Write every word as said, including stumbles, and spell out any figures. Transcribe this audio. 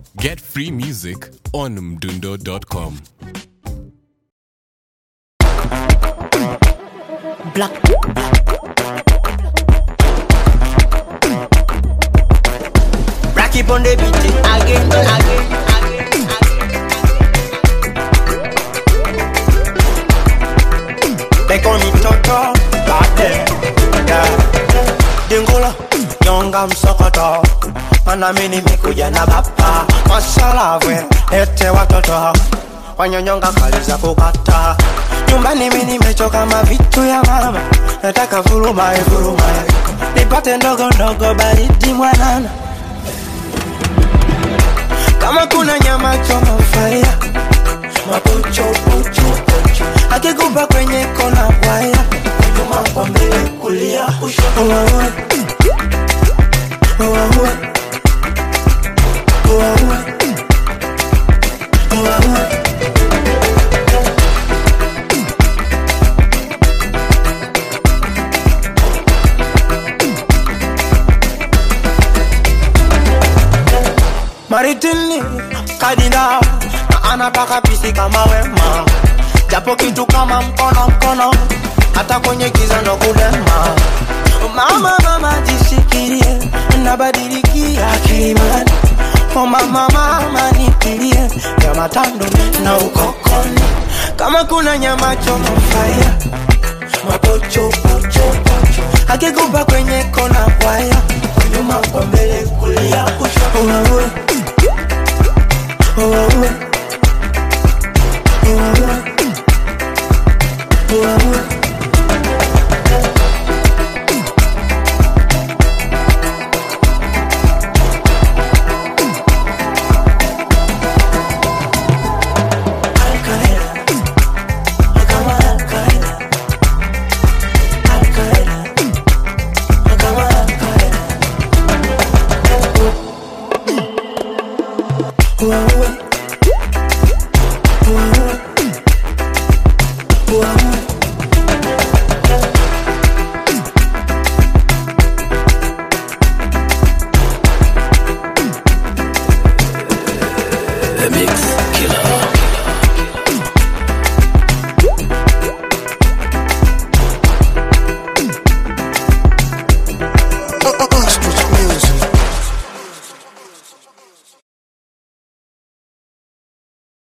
Get free music on mdundo dot com. Black. Black keep on the beat again, again, again, again. They call me Toto, back there, yeah. Dingola, young am sokoto. Mana mini mikuja na bapa. Mashallah we, ete watoto. Wanyonyonga kaliza kukata. Nyumbani mimi nimechoka mavitu ya mama. Nataka furuma e furuma e. Nipate ndogo ndogo baridi mwanana. Kama kuna nyama choma fire. Mapocho pocho pocho. Akikupa kwenye kona waya. Nyuma kwa mbele kulia kushoto. Uwawe Uwawe Uwawe Uwawe Maritini, kadina, na anataka pisi kama wema. Japo kitu kama mkono mkono, hata kwenye giza ndo kudema. Mama mama jishikirie, nabadilikia kilimani. Oh mama mama nipilie, ya matando na ukokoni. Kama kuna nyama choma fire, mapocho pocho pocho. Akikupa kwenye kona waya, nyuma kwa mbele kulia kushoto. Uwawe Uwawe Uwawe Uwawe Uwawe